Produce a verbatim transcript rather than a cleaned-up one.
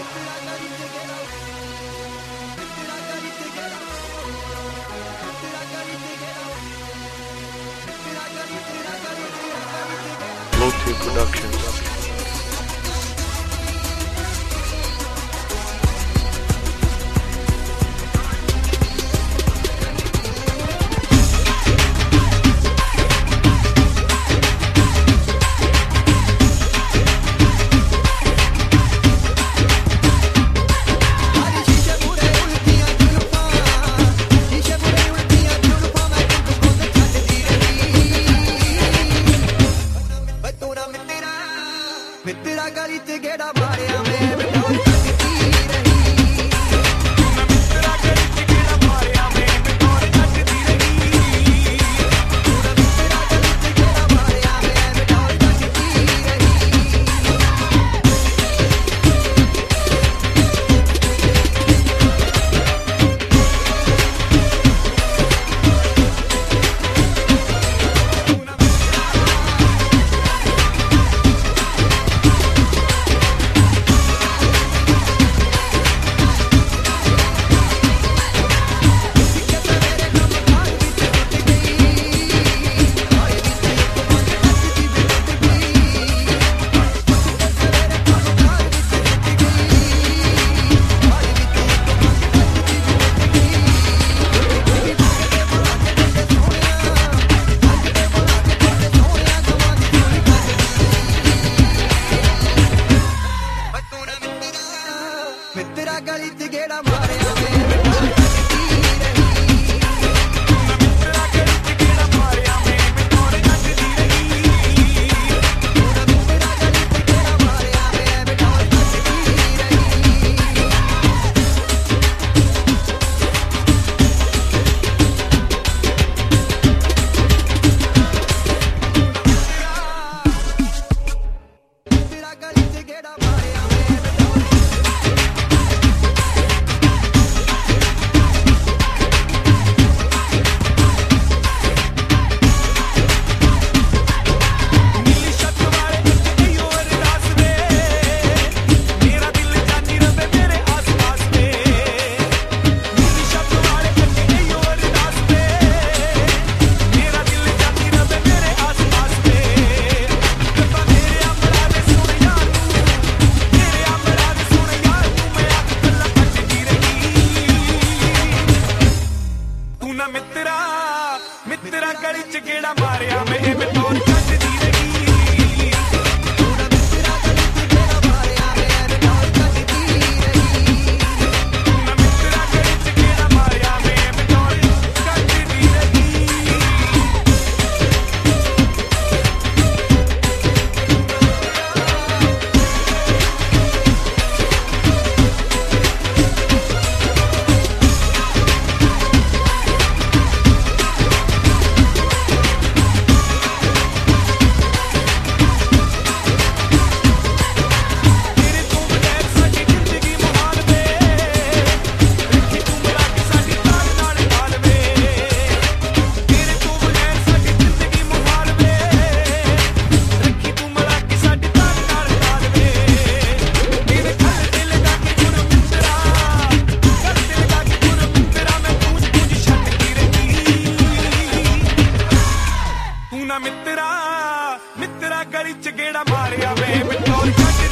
Low-T Productions. मित्रा गली च गेड़ा मारिया मैं बिटोर कटदी रही मित्रा गली च गेड़ा मारिया मैं बिटोर कटदी रही मित्रा गली च गेड़ा मारिया मैं बिटोर कटदी मित्रा गली च गेड़ा मारिया मैं बिटोर कटदी रही मित्रा गली च गेड़ा मारिया मैं बिटोर कटदी रही मित्रा गली च गेड़ा मारिया मैं बिटोर कटदी रही मित्रा गली च गेड़ा मारिया मैं मित्रा मित्रा गली च गेड़ा मारिया मैं बिटोर कटदी रही मित्रा गली च गेड़ा मारिया मैं बिटोर कटदी रही मित्रा गली च गेड़ा मारिया मैं बिटोर कटदी रही मित्रा मित्रा गली च गेड़ा मारिया मैं बिटोर कटदी